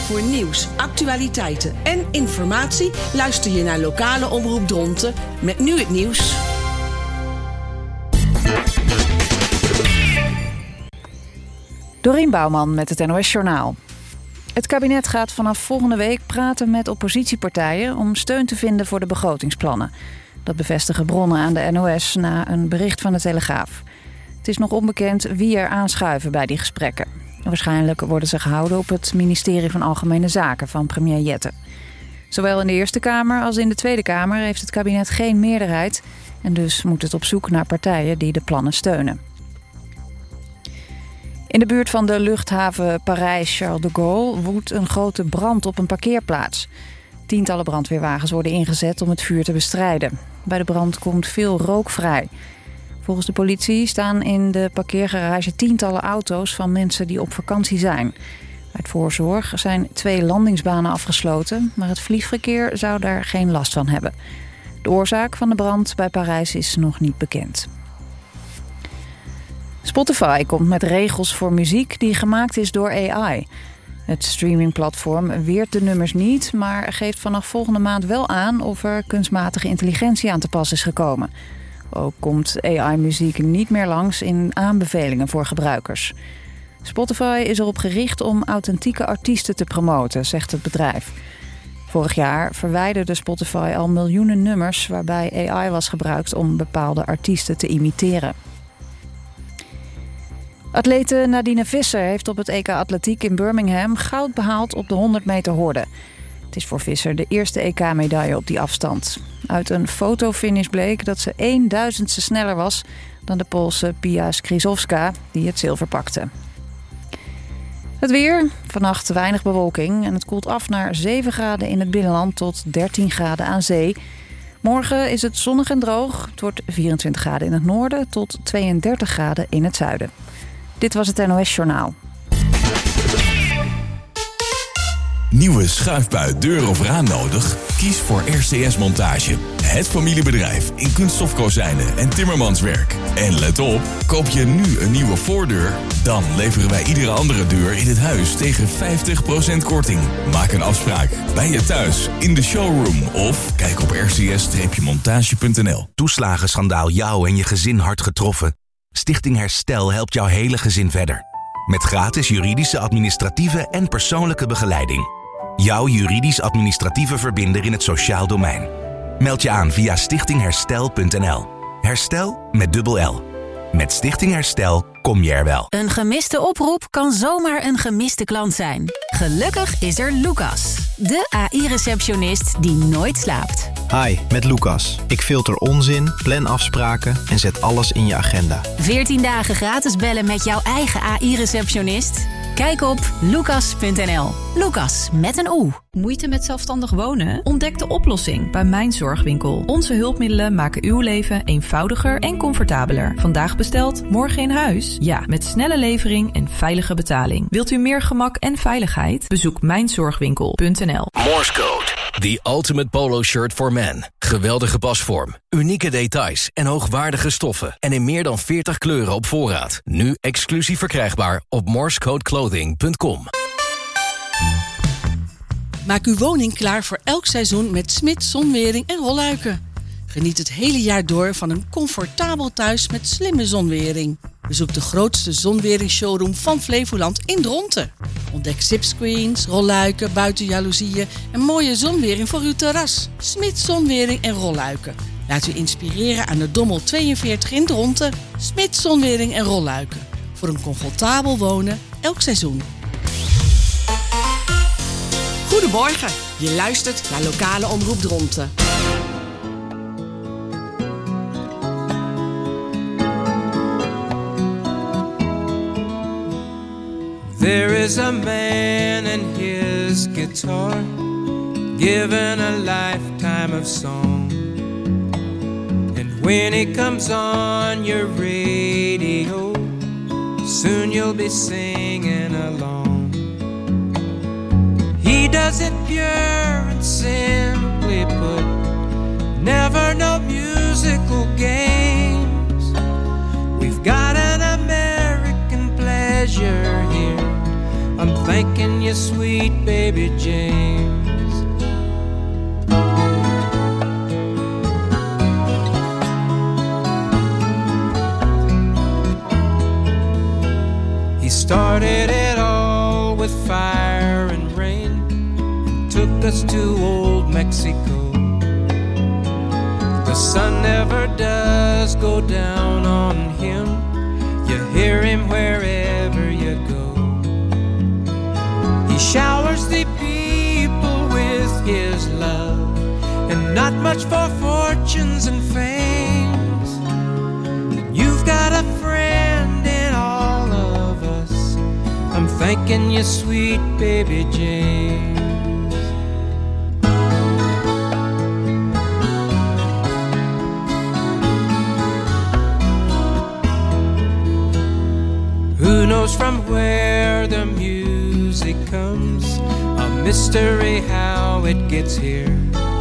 Voor nieuws, actualiteiten en informatie luister je naar lokale omroep Dronten met nu het nieuws. Dorien Bouwman met het NOS Journaal. Het kabinet gaat vanaf volgende week praten met oppositiepartijen om steun te vinden voor de begrotingsplannen. Dat bevestigen bronnen aan de NOS na een bericht van de Telegraaf. Het is nog onbekend wie er aanschuiven bij die gesprekken. Waarschijnlijk worden ze gehouden op het ministerie van Algemene Zaken van premier Jette. Zowel in de Eerste Kamer als in de Tweede Kamer heeft het kabinet geen meerderheid en dus moet het op zoek naar partijen die de plannen steunen. In de buurt van de luchthaven Parijs-Charles de Gaulle woedt een grote brand op een parkeerplaats. Tientallen brandweerwagens worden ingezet om het vuur te bestrijden. Bij de brand komt veel rook vrij. Volgens de politie staan in de parkeergarage tientallen auto's van mensen die op vakantie zijn. Uit voorzorg zijn 2 landingsbanen afgesloten, maar het vliegverkeer zou daar geen last van hebben. De oorzaak van de brand bij Parijs is nog niet bekend. Spotify komt met regels voor muziek die gemaakt is door AI. Het streamingplatform weert de nummers niet, maar geeft vanaf volgende maand wel aan of er kunstmatige intelligentie aan te pas is gekomen. Ook komt AI-muziek niet meer langs in aanbevelingen voor gebruikers. Spotify is erop gericht om authentieke artiesten te promoten, zegt het bedrijf. Vorig jaar verwijderde Spotify al miljoenen nummers waarbij AI was gebruikt om bepaalde artiesten te imiteren. Atlete Nadine Visser heeft op het EK Atletiek in Birmingham goud behaald op de 100 meter horde. Het is voor Visser de eerste EK-medaille op die afstand. Uit een fotofinish bleek dat ze 1/1000ste sneller was dan de Poolse Pia Skrzydłowska, die het zilver pakte. Het weer, vannacht weinig bewolking en het koelt af naar 7 graden in het binnenland tot 13 graden aan zee. Morgen is het zonnig en droog. Het wordt 24 graden in het noorden tot 32 graden in het zuiden. Dit was het NOS Journaal. Nieuwe schuifbui, deur of raam nodig? Kies voor RCS Montage. Het familiebedrijf in kunststofkozijnen en timmermanswerk. En let op, koop je nu een nieuwe voordeur, dan leveren wij iedere andere deur in het huis tegen 50% korting. Maak een afspraak bij je thuis, in de showroom of kijk op rcs-montage.nl. Toeslagenschandaal jou en je gezin hard getroffen? Stichting Herstel helpt jouw hele gezin verder. Met gratis juridische, administratieve en persoonlijke begeleiding. Jouw juridisch-administratieve verbinder in het sociaal domein. Meld je aan via stichtingherstel.nl. Herstel met dubbel L. Met Stichting Herstel kom je er wel. Een gemiste oproep kan zomaar een gemiste klant zijn. Gelukkig is er Lucas, de AI-receptionist die nooit slaapt. Hi, met Lucas. Ik filter onzin, plan afspraken en zet alles in je agenda. 14 dagen gratis bellen met jouw eigen AI-receptionist? Kijk op lucas.nl. Lucas met een O. Moeite met zelfstandig wonen? Ontdek de oplossing bij Mijn Zorgwinkel. Onze hulpmiddelen maken uw leven eenvoudiger en comfortabeler. Vandaag besteld, morgen in huis? Ja, met snelle levering en veilige betaling. Wilt u meer gemak en veiligheid? Bezoek mijnzorgwinkel.nl. Morse Code, the ultimate polo shirt for men. Geweldige pasvorm, unieke details en hoogwaardige stoffen. En in meer dan 40 kleuren op voorraad. Nu exclusief verkrijgbaar op morsecodeclothing.com. Maak uw woning klaar voor elk seizoen met Smit Zonwering en Rolluiken. Geniet het hele jaar door van een comfortabel thuis met slimme zonwering. Bezoek de grootste zonweringsshowroom van Flevoland in Dronten. Ontdek zipscreens, rolluiken, buitenjaloezieën en mooie zonwering voor uw terras. Smit Zonwering en Rolluiken. Laat u inspireren aan de Dommel 42 in Dronten. Smit Zonwering en Rolluiken. Voor een comfortabel wonen elk seizoen. Goedemorgen, je luistert naar lokale omroep Dronten. There is a man and his guitar, given a lifetime of song. And when he comes on your radio, soon you'll be singing along. He does it pure and simply put, never no musical games. We've got an American pleasure here. I'm thanking you, sweet baby James. He started it all with fire and rain and took us to old Mexico. The sun never does go down on him. You hear him wherever you go. He showers the people with his love, and not much for fortunes and fames. You've got a friend in all of us. I'm thanking you, sweet baby James. Who knows from where the music comes? A mystery how it gets here.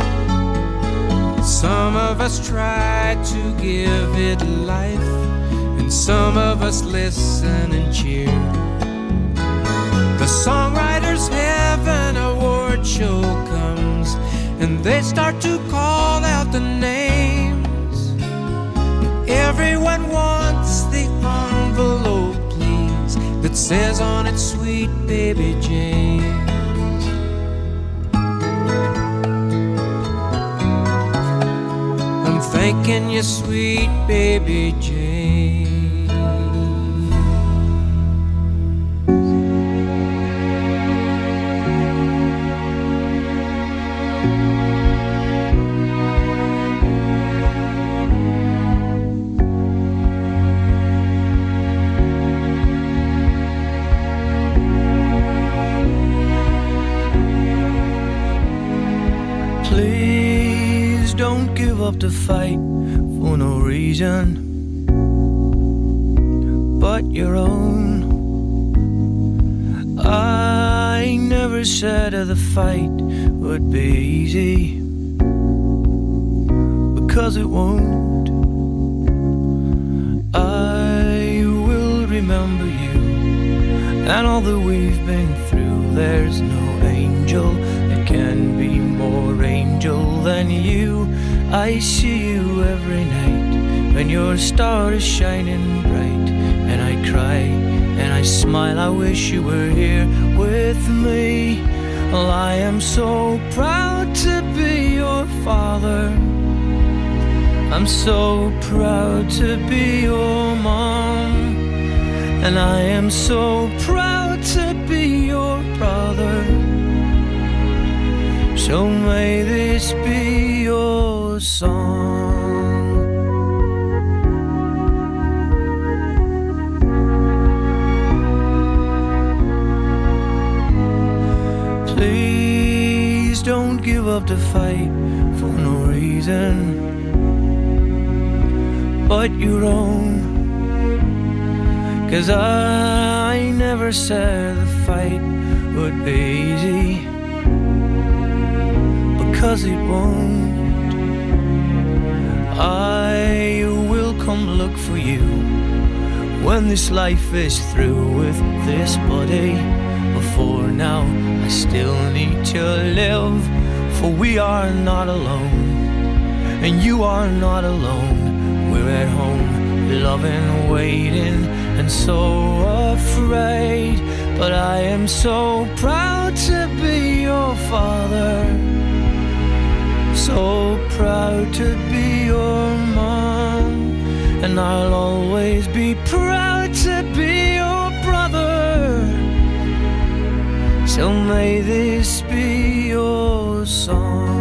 Some of us try to give it life, and some of us listen and cheer. The Songwriters Heaven Award show comes, and they start to call out the names. Everyone wants the envelope that says on it, sweet baby James. I'm thanking you, sweet baby James. Up to fight for no reason but your own. I never said the fight would be easy, because it won't. I will remember you and all that we've been through. There's no angel that can be more angel than you. I see you every night when your star is shining bright, and I cry and I smile. I wish you were here with me. Well, I am so proud to be your father. I'm so proud to be your mom, and I am so proud to be your brother. So may this be your song. Please don't give up the fight for no reason but your own. 'Cause I never said the fight would be easy, because it won't. I will come look for you when this life is through with this body. Before now, I still need to live, for we are not alone, and you are not alone. We're at home, loving, waiting, and so afraid. But I am so proud to be your father, so proud to be your mom, and I'll always be proud to be your brother. So may this be your song.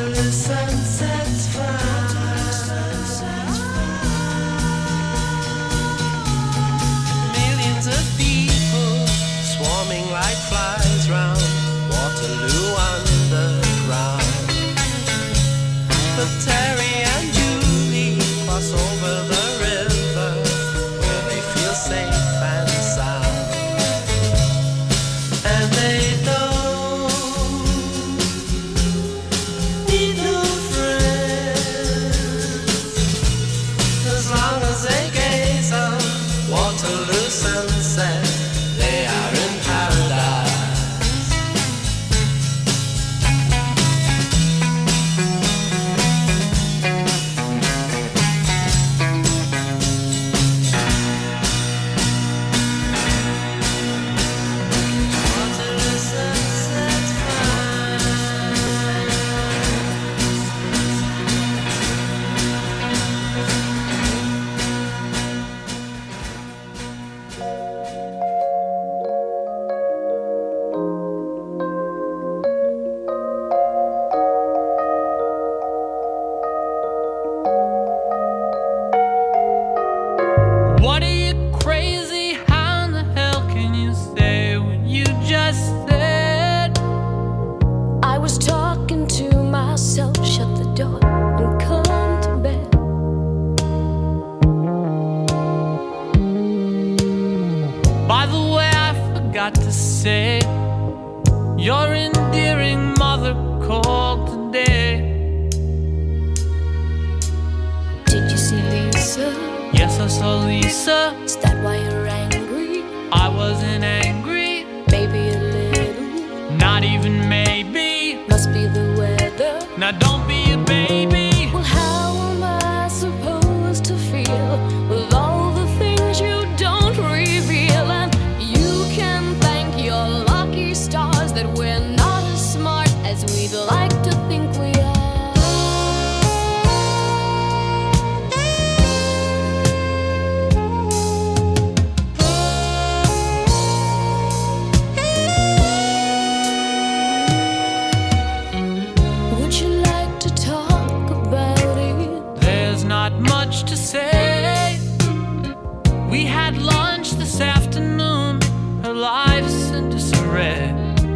Waterloo sunsets millions of people swarming like flies round Waterloo Underground. But Terry and Julie cross over the river where they feel safe and sound. And they don't need no friends as long as they gaze on Waterloo sunset. They are in paradise. Waterloo sunset's What are you crazy? How in the hell can you say what you just said? I was talking to myself, shut the door and come to bed. By the way, I forgot to say, your endearing mother called today. Did you see Lisa? Yes, I saw Lisa. Is that why you're angry? I wasn't angry, Maybe a little. not even maybe. Must be the weather. Now don't be a baby. Well, how am I supposed to feel with all the things you don't reveal? And you can thank your lucky stars that we're not as smart as we'd like to think we are. Would you like to talk about it? There's not much to say. We had lunch this afternoon. Her life's in disarray.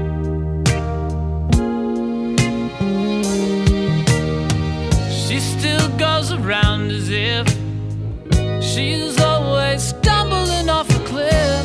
She still goes around as if she's always stumbling off a cliff.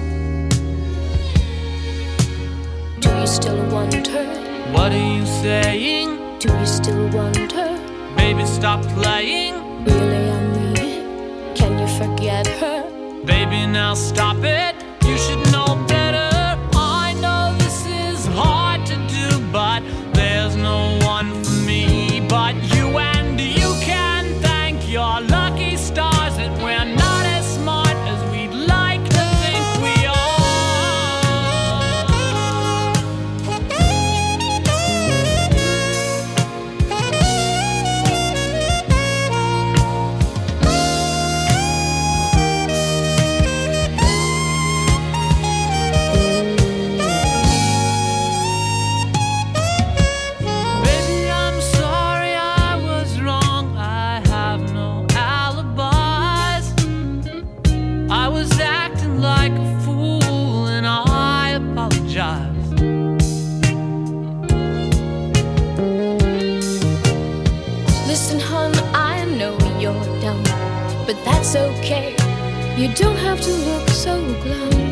Do you still want her? What are you saying? Do you still want her? Baby, stop playing. Really, I mean it. Can you forget her? Baby, now stop it. You should know better. I know this is hard to do, but there's no one for me but you. And you can thank your lucky stars that we're not as smart as we'd like to think we are. Baby, I'm sorry I was wrong. I have no alibis. I was acting like a fool and I apologize. Listen, hon, I know you're dumb, but that's okay. You don't have to look so glum.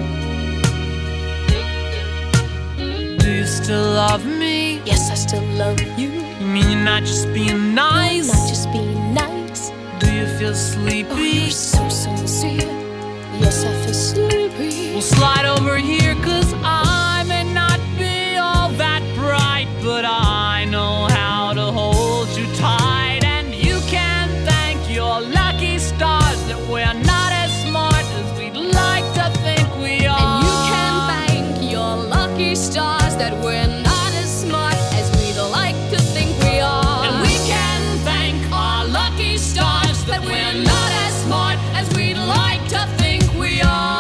Do you still love me? Yes, I still love you. You mean you're not just being nice? Not just being nice. Do you feel Oh, sleepy? you're so sincere. Yes, I feel sleepy. We'll slide over here, 'cause I may not be all that bright, but I know how to hold you tight. And you can thank your lucky stars that we're not as smart as we'd like to think we are. And you can thank your lucky stars that we're not as smart as we'd like to think we are. And we can thank our lucky stars that we're not as smart as we'd like to think we are.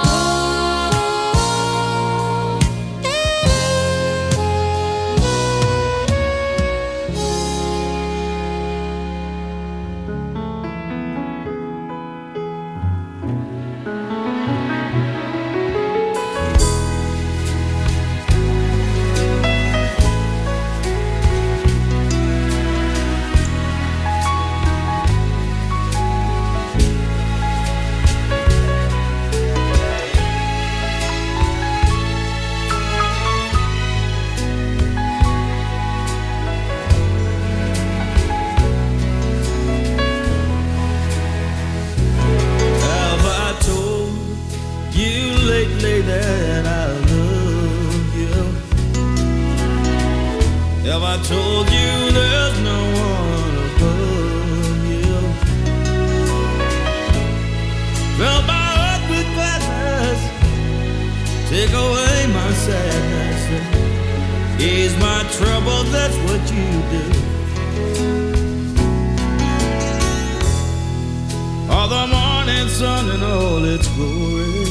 its glory.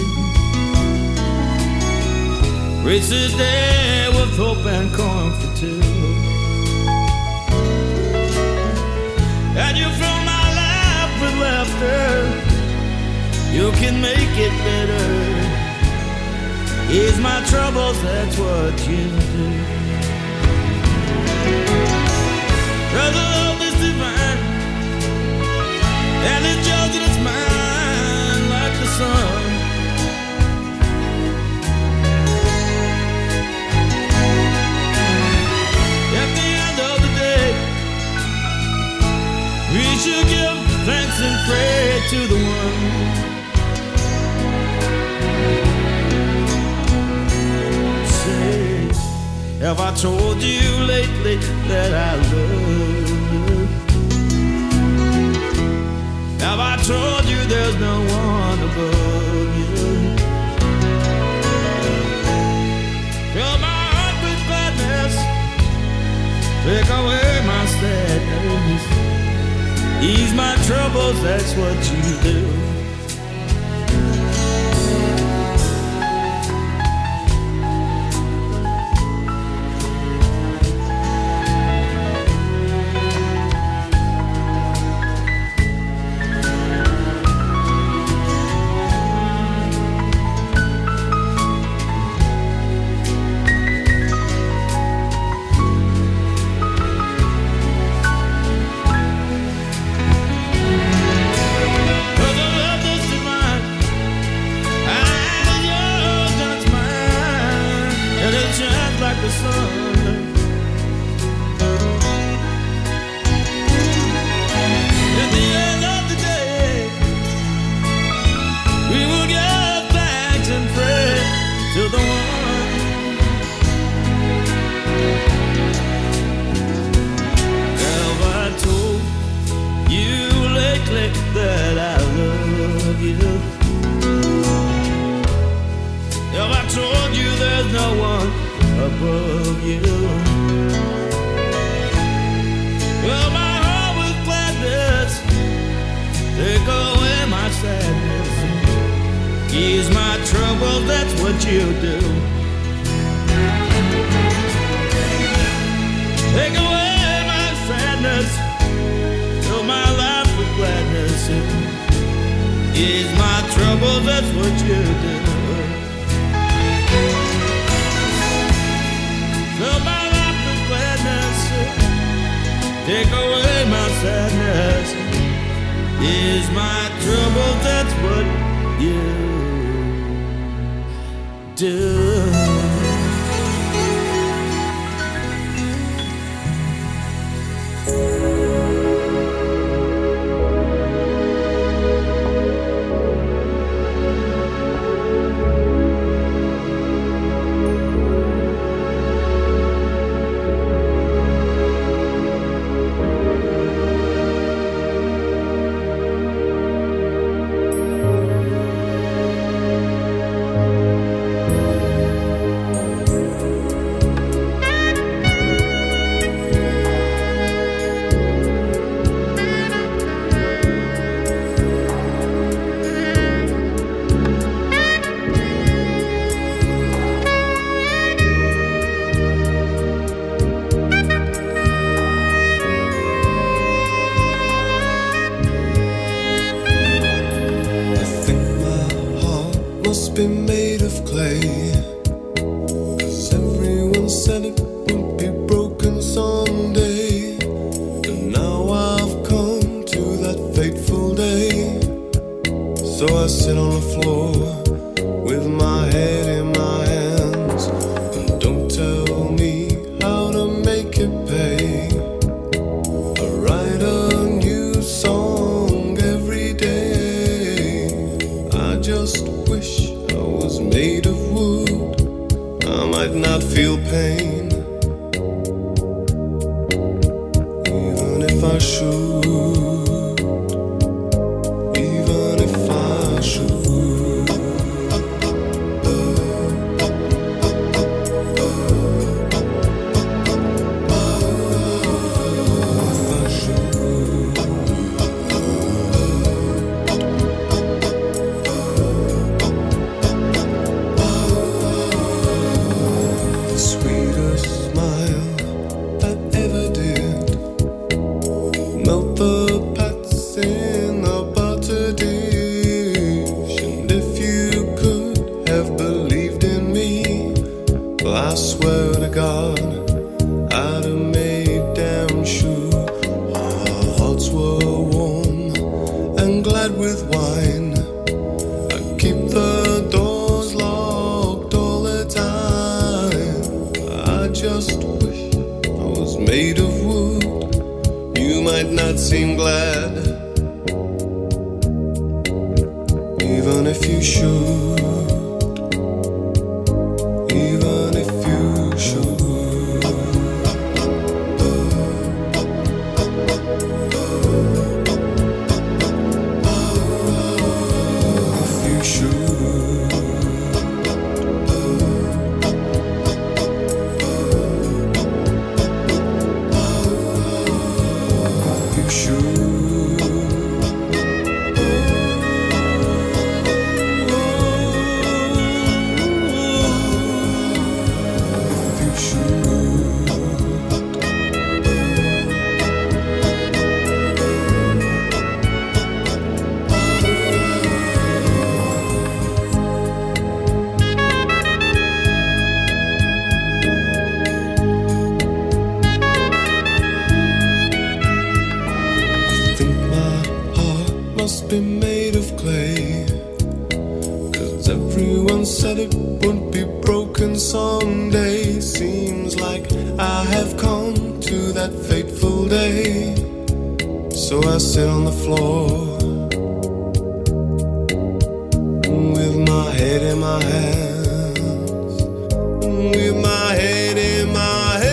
Reach the day with hope and comfort too. And you fill my life with laughter. You can make it better. Ease my troubles, that's what you do. Cause the love is divine, and it's yours and it's mine like the sun. At the end of the day, we should give thanks and pray to the one. Say, have I told you lately that I love you? Have I told you there's no one above you? Fill my heart with gladness, take away my sadness, ease my troubles, that's what you do. with wine. I keep the doors locked all the time. I just wish I was made of wood. You might not seem glad, even if you should. Even if you should. Be made of clay, 'cause everyone said it would be broken someday. Seems like I have come to that fateful day. So I sit on the floor with my head in my hands, with my head in my hands.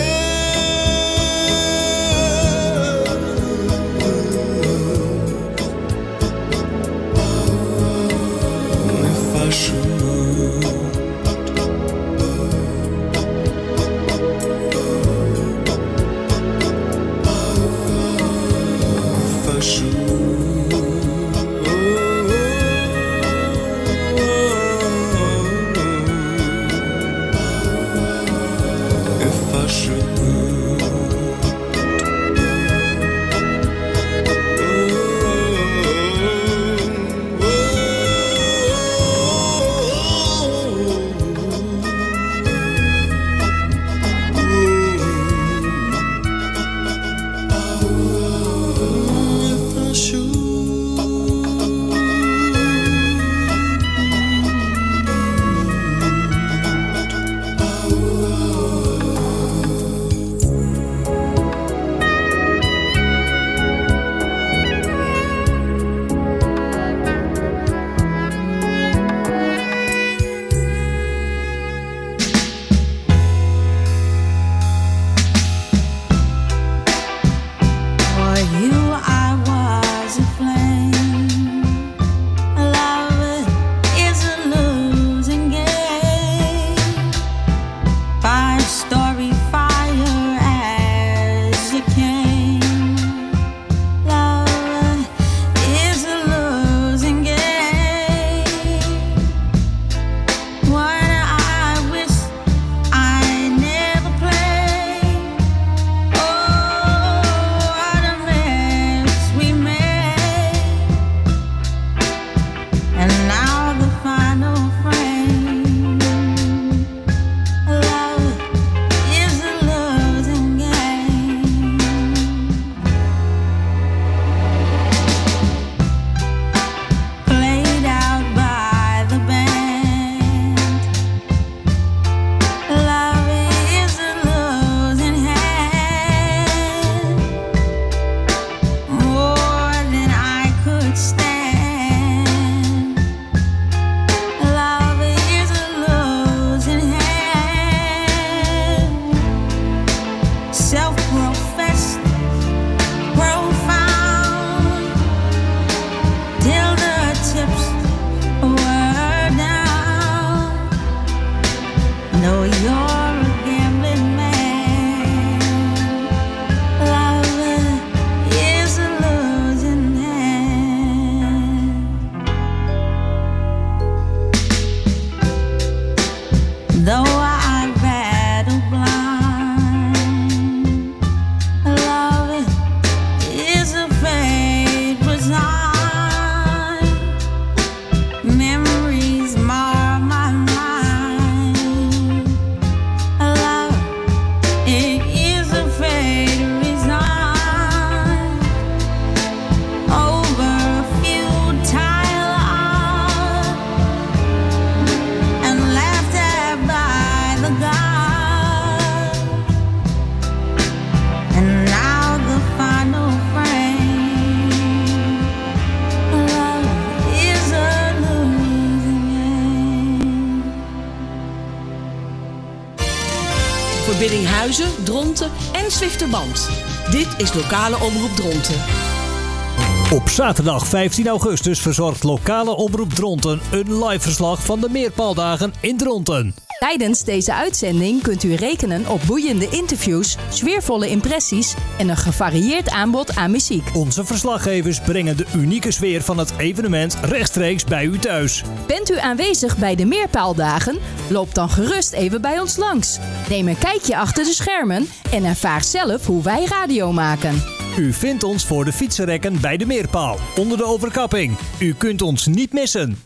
Biddinghuizen, Dronten en Zwifterband. Dit is lokale omroep Dronten. Op zaterdag 15 augustus verzorgt lokale omroep Dronten een live verslag van de Meerpaaldagen in Dronten. Tijdens deze uitzending kunt u rekenen op boeiende interviews, sfeervolle impressies en een gevarieerd aanbod aan muziek. Onze verslaggevers brengen de unieke sfeer van het evenement rechtstreeks bij u thuis. Bent u aanwezig bij de Meerpaaldagen? Loop dan gerust even bij ons langs. Neem een kijkje achter de schermen en ervaar zelf hoe wij radio maken. U vindt ons voor de fietsenrekken bij de Meerpaal, onder de overkapping. U kunt ons niet missen.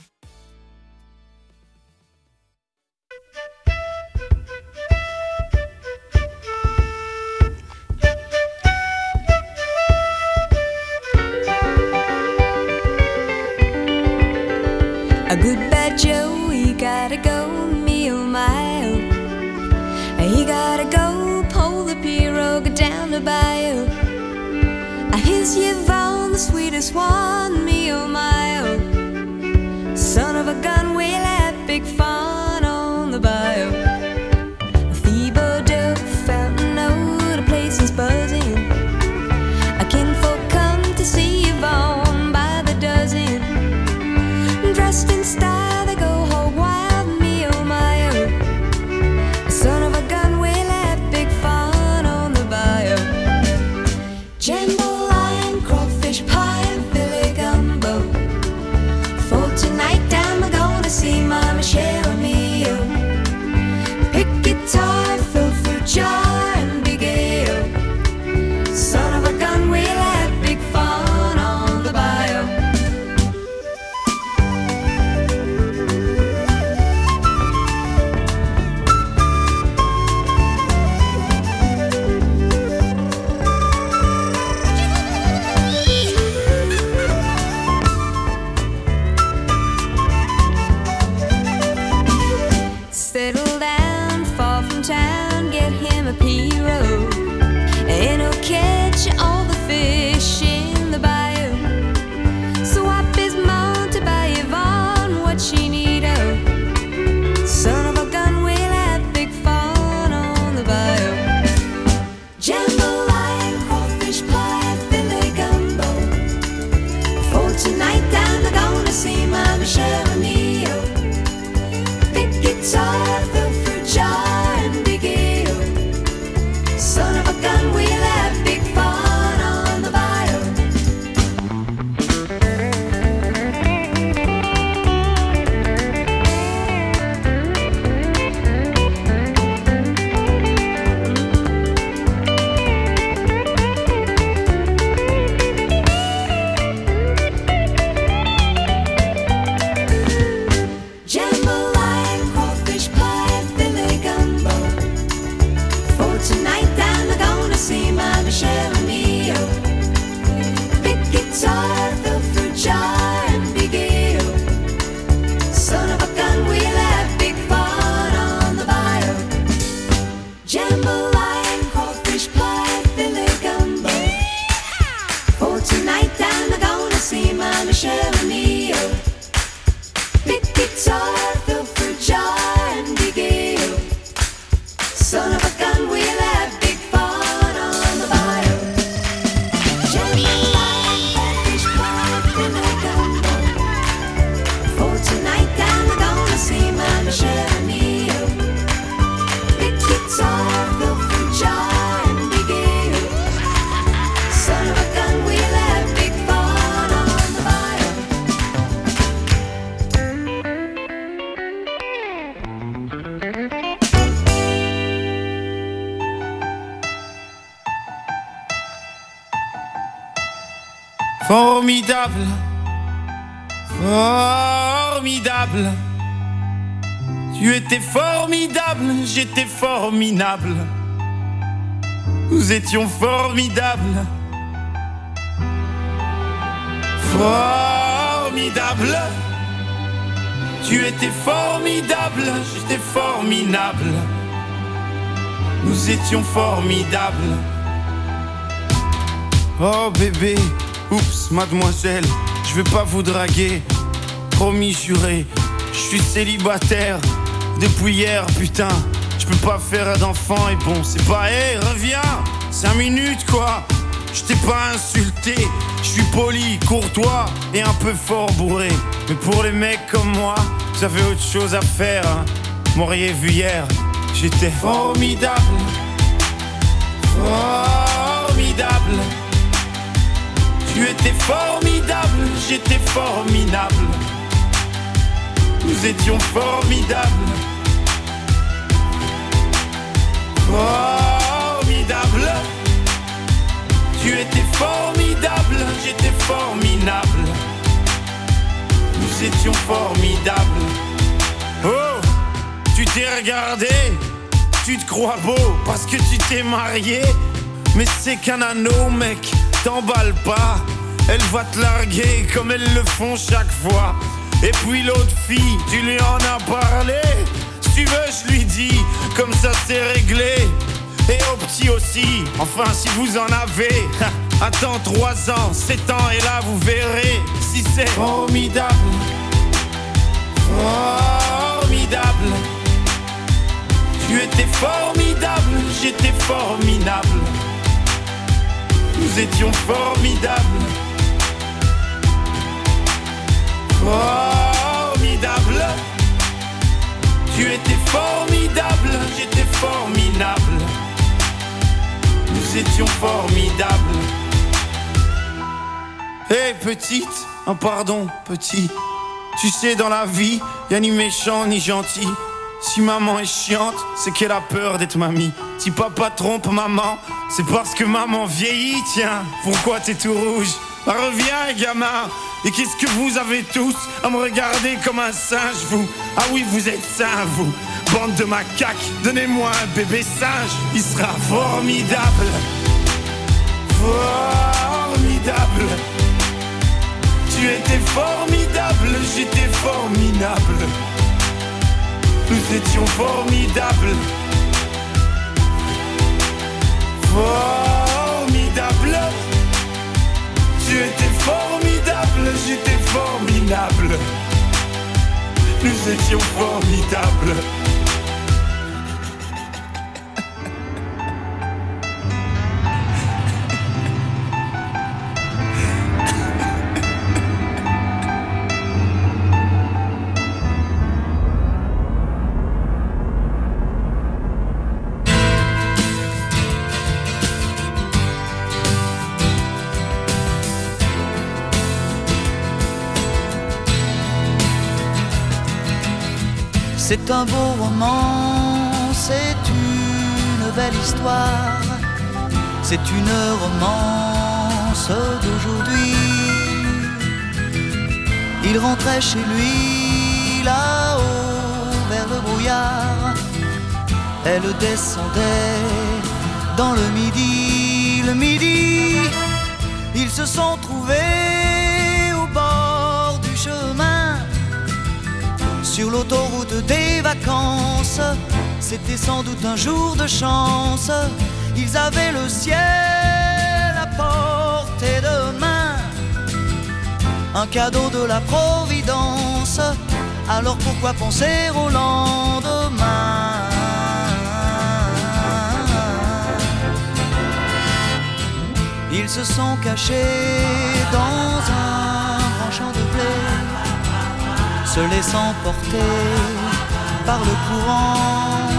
A good bad Joe, he gotta go, me oh my oh. He gotta go, pull the pirogue down the bayou. Here's Yvonne, the sweetest one, me oh my oh. Son of a gun, we'll have big fun on the bayou. Thibaudot, Fountain Eau, the place is buzzing. A kinfolk come to see Yvonne by the dozen. Dressed in style, they go hog wild, me oh my oh. Son of a gun, we'll have big fun on the bayou. Jambalaya, crawfish pie and Philly gumbo. For tonight I'm gonna see my Michelle Mio. Pick guitar, fill fruit jar and big ale. Son of a gun, we'll have big fun on the bayou. Settle down, far from town, get him a pirogue, and he'll catch all the fish in the bayou. Swap his mount to buy Yvonne what she need, oh. Son of a gun, we'll have big fun on the bayou. Jambalaya, crawfish pie, Philly gumbo. For tonight I'm gonna see my Michelle Mio. Big guitar, fill fruit jar and big ale. Son of a gun, we'll have big fun on the bayou. Jambalaya, crawfish pie, Philly gumbo. For tonight I'm gonna see my Michelle Mio. Big guitar, fill fruit jar and big ale. Son of a gun, we'll have big fun on the bayou. Jambalaya, crawfish pie, Philly gumbo. For tonight I'm gonna see my Michelle Mio. Big guitar, fill fruit jar and big ale. Son of a gun, we'll have big fun on the bayou. Jambalaya, crawfish pie, Philly gumbo. For tonight I'm gonna see my Michelle Mio. Big guitar, fill fruit jar and big ale. Son of a gun, we'll have big fun on the bayou. Formidable, formidable. Tu étais formidable, j'étais formidable. Nous étions formidables. Formidable. Tu étais formidable, j'étais formidable. Nous étions formidables. Oh bébé, oups, mademoiselle, je vais pas vous draguer. Promis, juré, je suis célibataire depuis hier, putain. Je peux pas faire d'enfant et bon, c'est pas, hey, reviens, 5 minutes quoi. Je t'ai pas insulté, je suis poli, courtois et un peu fort bourré. Mais pour les mecs comme moi, j'avais autre chose à faire, hein. M'auriez vu hier, j'étais formidable. Formidable. Tu étais formidable, j'étais formidable. Nous étions formidables. Formidable. Tu étais formidable, j'étais formidable. Nous étions formidables. Oh, tu t'es regardé, tu te crois beau parce que tu t'es marié. Mais c'est qu'un anneau, mec, t'emballe pas. Elle va te larguer comme elles le font chaque fois. Et puis l'autre fille, tu lui en as parlé. Si tu veux, je lui dis, comme ça c'est réglé. Et au petit aussi, enfin si vous en avez. Attends 3 ans, 7 ans et là vous verrez si c'est formidable. Formidable. Tu étais formidable, j'étais formidable. Nous étions formidables. Formidable. Tu étais formidable, j'étais formidable. Nous étions formidables. Hé petite, oh pardon petit. Tu sais dans la vie, y'a ni méchant ni gentil. Si maman est chiante, c'est qu'elle a peur d'être mamie. Si papa trompe maman, c'est parce que maman vieillit. Tiens, pourquoi t'es tout rouge? Bah, reviens gamin. Et qu'est-ce que vous avez tous à me regarder comme un singe, vous? Ah oui, vous êtes sains, vous. Bande de macaques, donnez-moi un bébé singe. Il sera formidable. Formidable. Tu étais formidable, j'étais formidable. Nous étions formidables. Formidable. Tu étais formidable, j'étais formidable. Nous étions formidables. C'est un beau roman, c'est une belle histoire, c'est une romance d'aujourd'hui. Il rentrait chez lui là-haut vers le brouillard, elle descendait dans le midi, ils se sont trouvés au bord du chemin. Sur l'autoroute des vacances, c'était sans doute un jour de chance. Ils avaient le ciel à portée de main, un cadeau de la Providence. Alors pourquoi penser au lendemain? Ils se sont cachés dans un grand champ de blé, se laissant porter par le courant,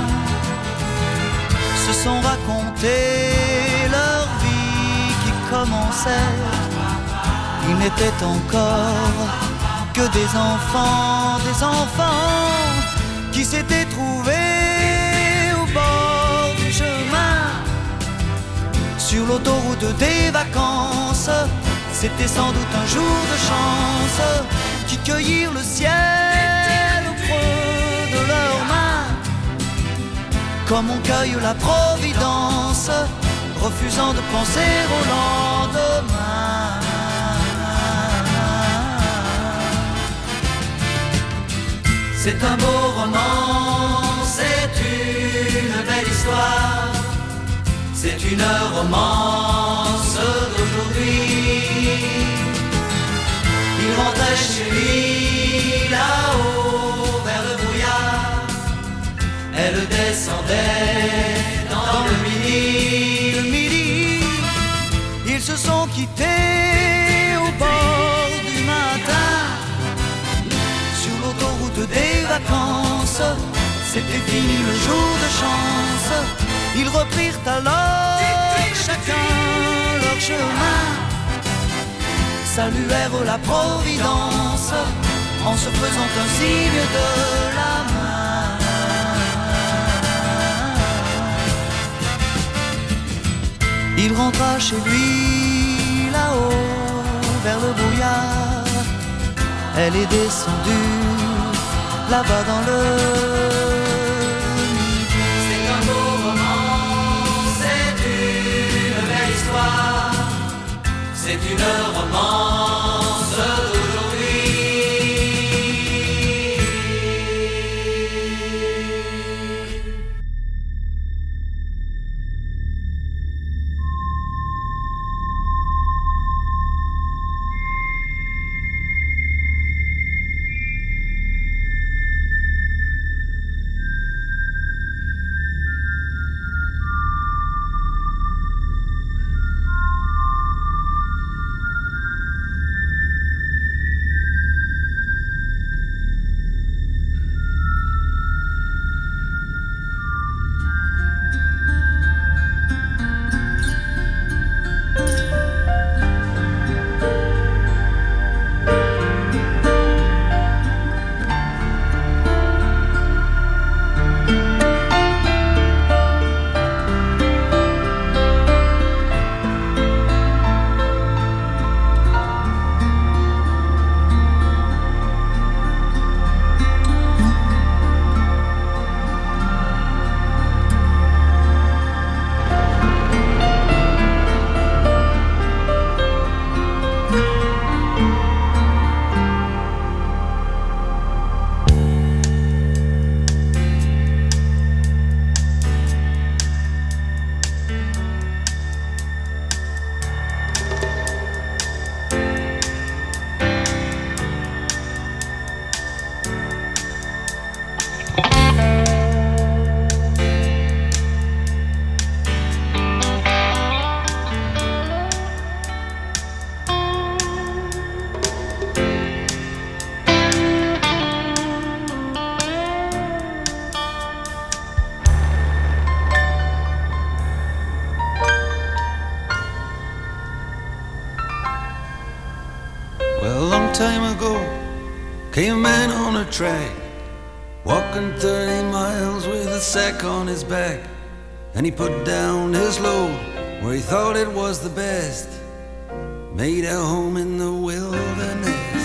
se sont raconté leur vie qui commençait. Ils n'étaient encore que des enfants qui s'étaient trouvés au bord du chemin. Sur l'autoroute des vacances, c'était sans doute un jour de chance, qui cueillirent le ciel au creux de leurs mains, comme on cueille la providence, refusant de penser au lendemain. C'est un beau roman, c'est une belle histoire, c'est une romance d'aujourd'hui. Il rentrait chez lui là-haut vers le brouillard, elle descendait quitté au bord du matin. Sur l'autoroute des vacances, c'était fini le jour de chance. Ils reprirent alors chacun leur chemin, saluèrent la Providence en se faisant un signe de la main. Il rentra chez lui là-haut vers le brouillard. Elle est descendue là-bas dans le midi. C'est un beau roman, c'est une belle histoire, c'est une romance d'aujourd'hui. Time ago, came a man on a track, walking 30 miles with a sack on his back. And he put down his load where he thought it was the best, made a home in the wilderness.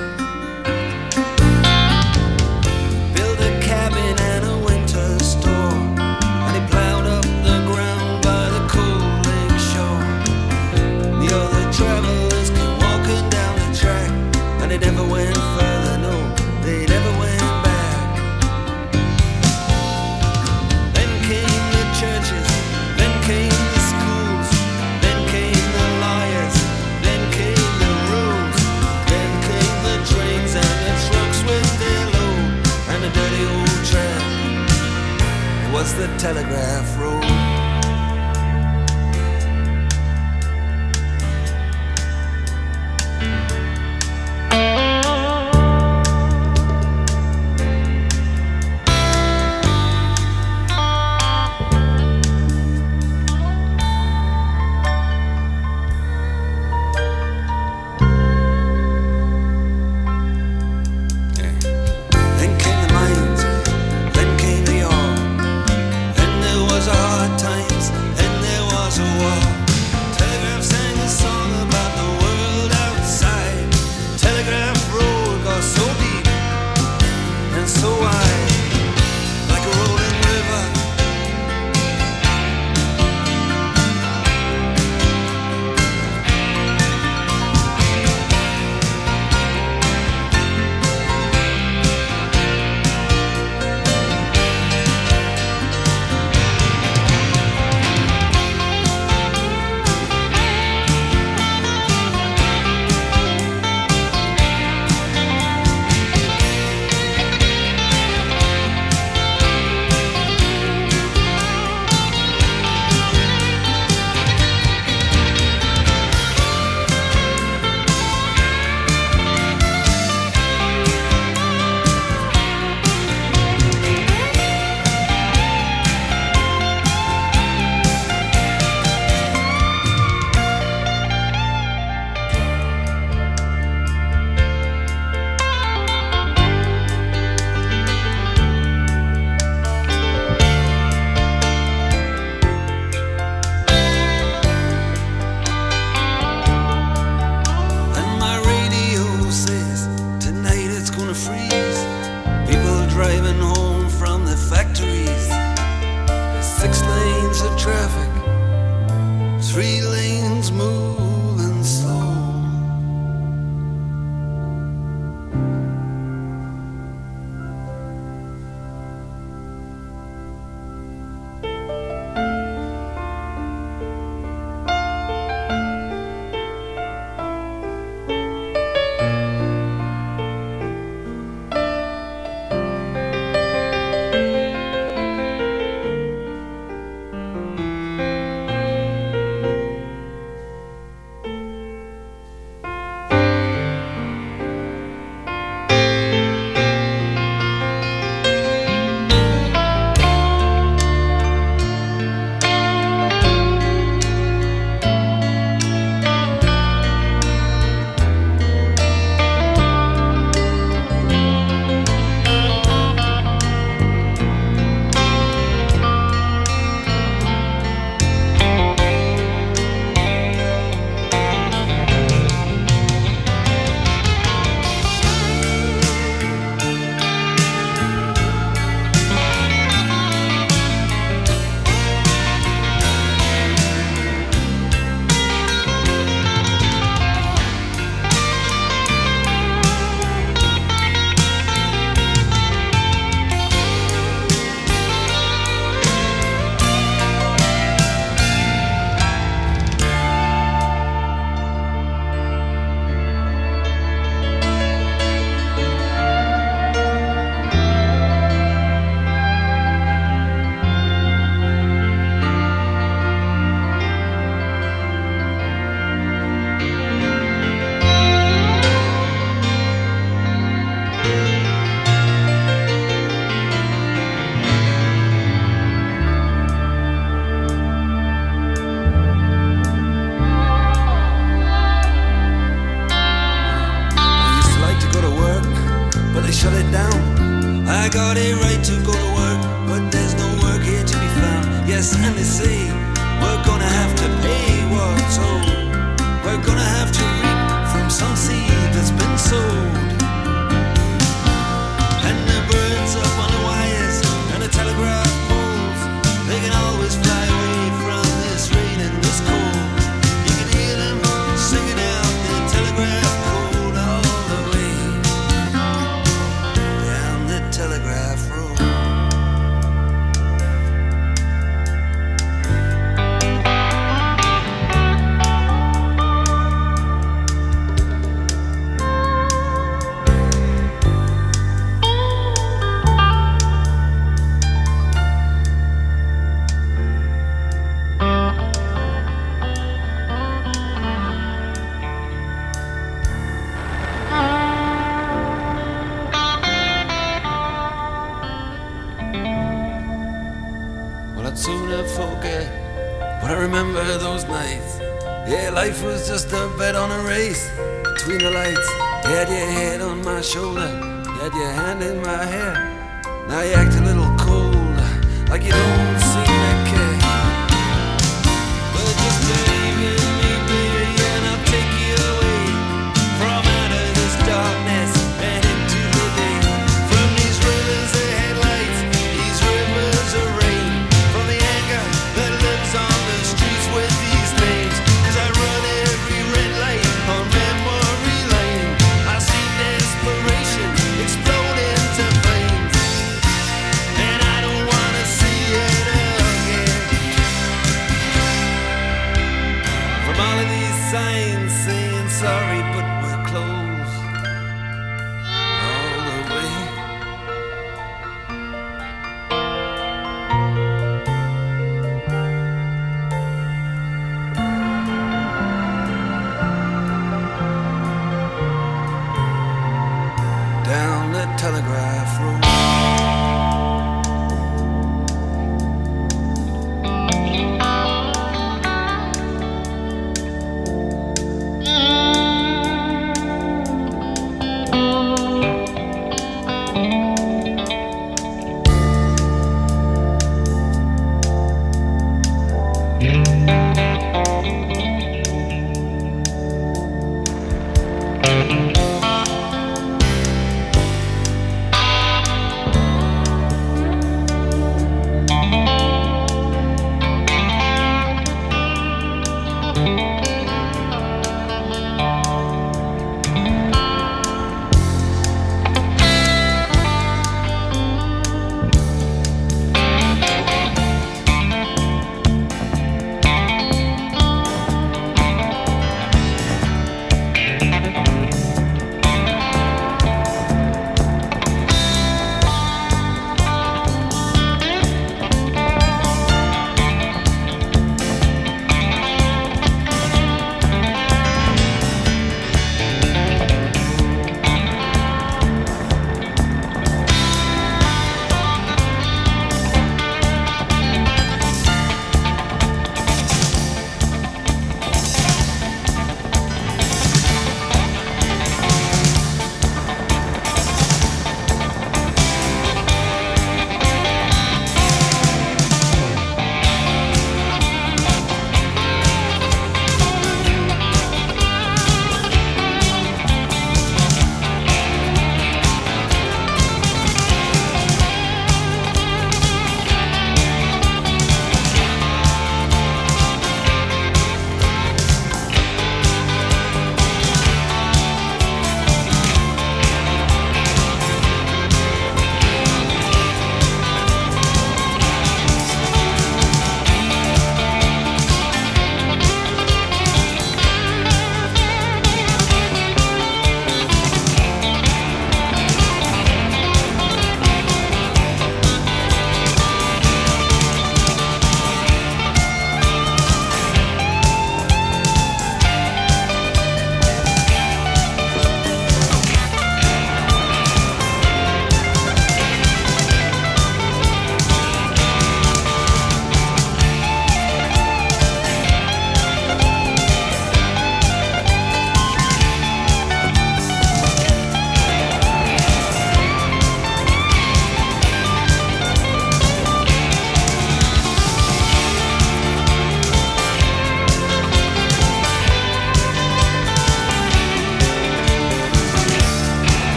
Built a cabin and a winter store, and he plowed up the ground by the cold lake shore. The other travelers came walking down the track, and they never went further, no, they never went back. Then came the churches, then came the schools, then came the lawyers, then came the roads, then came the trains and the trucks with their load, and the dirty old track, it was the telegraph road. Then came the mines, then came the yard, then there was a I got a right to go to work, but there's no work here to be found. Yes, and they say we're gonna have to pay what's owed. We're gonna have to reap from some seed that's been sowed. And the birds up on the wires and the telegraph poles, they can always fly away from this rain and this cold. You can hear them singing out the telegraph code all the way down the telegraph road. Remember those nights? Yeah, life was just a bet on a race between the lights. You had your head on my shoulder, you had your hand in my hair. Now you act a little cold, like you don't seem to care. But just believe in me, baby, and I'll take you away from out of this darkness and into the day. From these rivers of headlights, these rivers of rain, from the anger that lives on the streets with these names. As I run every red light on memory lane, I see desperation explode into flames, and I don't wanna see it again. From all of these signs saying sorry, but we're closed all the way. Down the telegraph road.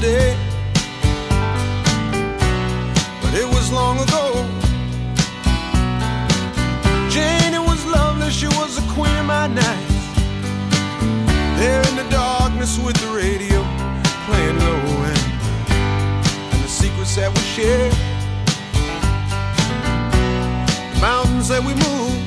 day. But it was long ago. Jane, it was lovely, she was the queen of my night. There in the darkness with the radio playing low end, and the secrets that we shared, the mountains that we moved,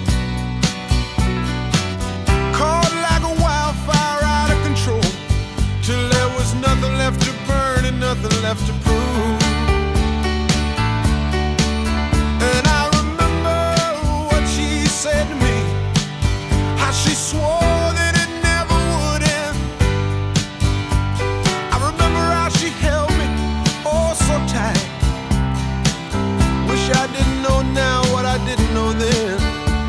caught like a wildfire out of control, till there was nothing left to burn and nothing left to prove. And I remember what she said to me, how she swore that it never would end. I remember how she held me oh so tight. Wish I didn't know now what I didn't know then.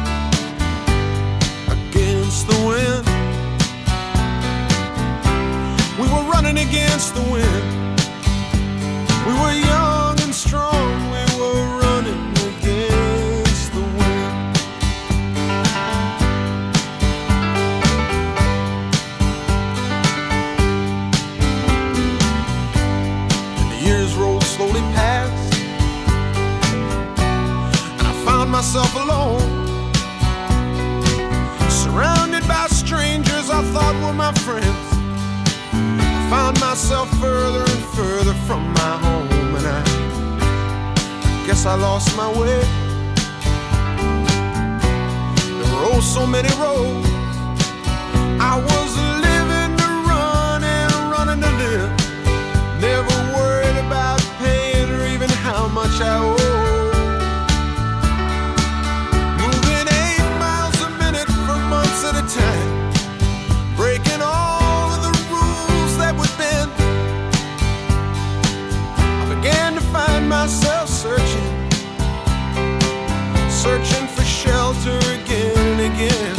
Against the wind, we were running against the wind. We were young and strong, we were running against the wind. And the years rolled slowly past, and I found myself alone, surrounded by strangers I thought were my friends. I found myself further and further from my home, and I guess I lost my way. There were oh so many roads. I was living to run and running to live, never worried about paying or even how much I owe. Moving 8 miles a minute for months at a time, breaking all of the rules that would bend. I began to find myself searching for shelter again and again.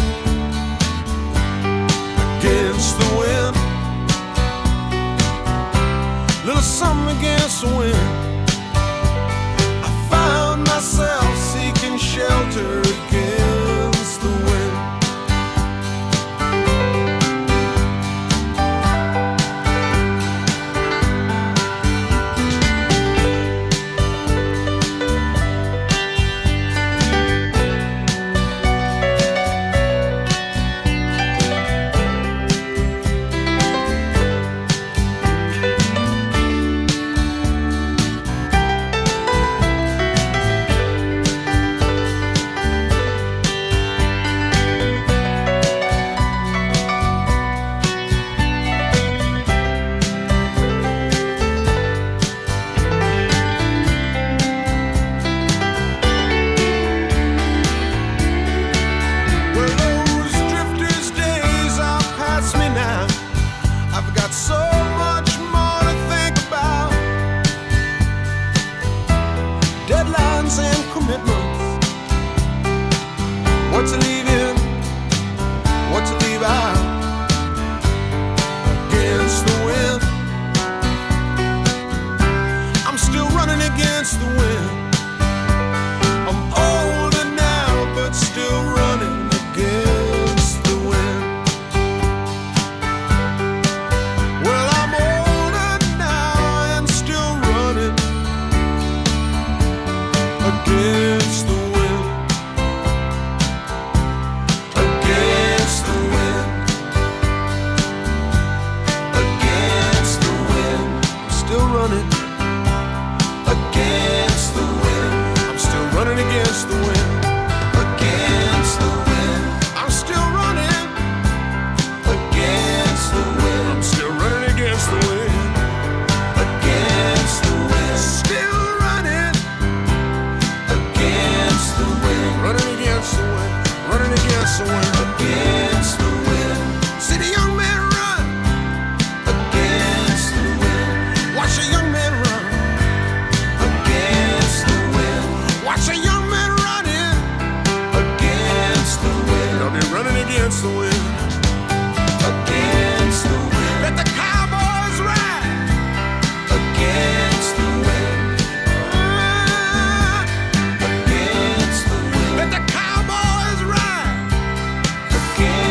Against the wind, little something against the wind. I found myself seeking shelter against the wind.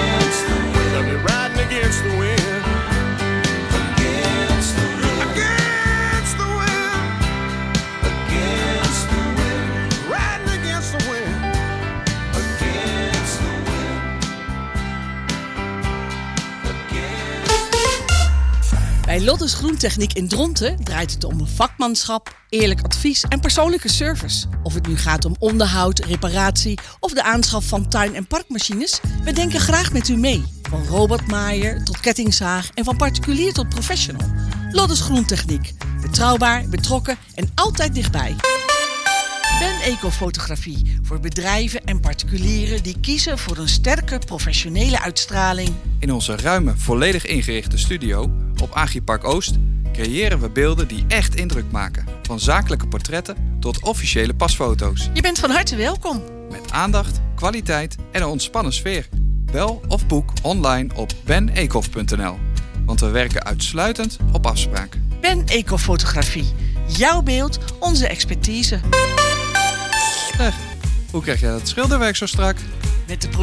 Against the wind. Bij Lottes Groentechniek in Dronten draait het om vakmanschap, eerlijk advies en persoonlijke service. Of het nu gaat om onderhoud, reparatie of de aanschaf van tuin- en parkmachines, we denken graag met u mee. Van robotmaaier tot kettingzaag en van particulier tot professional. Lottes Groentechniek. Betrouwbaar, betrokken en altijd dichtbij. Ben Ecofotografie voor bedrijven en particulieren die kiezen voor een sterke professionele uitstraling. In onze ruime, volledig ingerichte studio op Agripark Oost creëren we beelden die echt indruk maken. Van zakelijke portretten tot officiële pasfoto's. Je bent van harte welkom. Met aandacht, kwaliteit en een ontspannen sfeer. Bel of boek online op benecof.nl. Want we werken uitsluitend op afspraak. Ben Ecofotografie. Jouw beeld, onze expertise. Hoe krijg jij dat schilderwerk zo strak? Met de